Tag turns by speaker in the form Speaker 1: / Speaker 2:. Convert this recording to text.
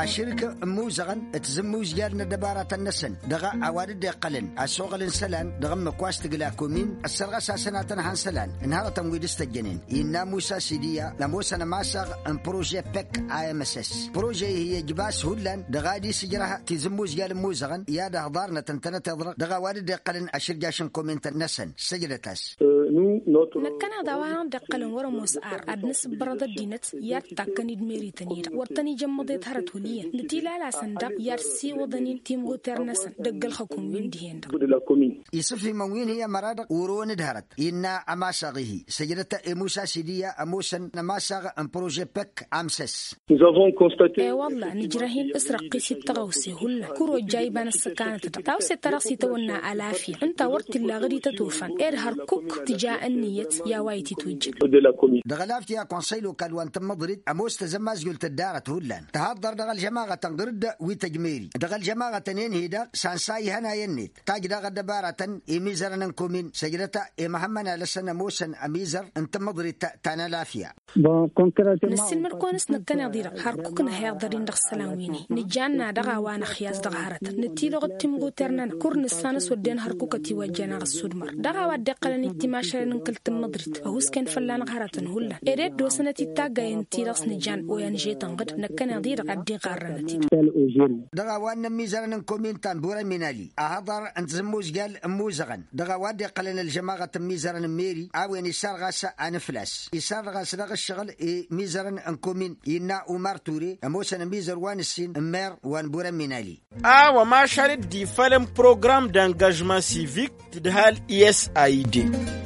Speaker 1: عشرك موزغن تزموز جالنا دبارة النسن دغا عوارد قلن السوغل سلان دغم مكواس تقلاكومين السرغة ساسنا هان سلان انهار تمويد استجنين إنا موسى سيديا لموسى ماسغ ان بروجي بيك IMSS بروجي هي جباس هولان دغا دي سجرها تزموز جال موزغن يا دغدارنا تنتنا تضرق دغا وارد قلن عشر جاشن كومين النسن سجلتاس
Speaker 2: نكنا دوانا دقلن ورموس أدنس برد الدينت يرتقني دميري تنير ورتني جمضيت هرتوليا نتيلا لا صندق يرسي وضنين تيمغو ترنسن دقل حكومين ديهن
Speaker 1: يصفي موين هي مرادق ورون دهرت إنا أماساغيه سجلت موسى سيديا أموسن نماساغ ان بروجي بيك AMSS
Speaker 2: والله نجرهين اسرق قيسي التغوسي هلا كورو جايبان السكانة تاوسي تراسي تونا ألافي انت ورت اللغري تتوفن إرهر كوك تجاء النية يا وايتي توجه
Speaker 1: دغلافتي يا كونسيلو كالوان تمضرد أموس تزماز قلت الدارة هولان تهضر دغل جماعة تنقرد ويتجميري دغل جماعة تنين هيدا سانساي هنا ينيت تاج دغل دبارة إميزر ننكومين سجلتا محمد لسنا موسن أميزر انت مضرد تانا لافيا
Speaker 2: نسل مركونس نكنا ضيرا حركوكنا هيغدرين دغ السلاويني نجانا دغا وانا خياز دغ هارت نتيلو غتمغو ترنان كورن السانس ودين حركوكتي وجانا السودمر دغا ودقلن اتماشر ننكلت مضرد وهوس كان فلان غارتن هلا إريد دوسنتي تاغا ينتيرس نجان ويان جيتن غد نكنا ضيرا عبدي غارنتي
Speaker 1: دغا وانا ميزر ننكومين تان بورا مينالي أهضر انت زموز قال موزغن دغا وادي قلن الجماعة ميزر نميري أوين يسار غاسا أنفلاس يسار غاسا دغ الشغل ميزر نكومين ينا عمر توري موسى ميزر وان السين مير وان بورا مينالي
Speaker 3: وما شارد دي فلم بروغرام d'engagement civique de hal ISAID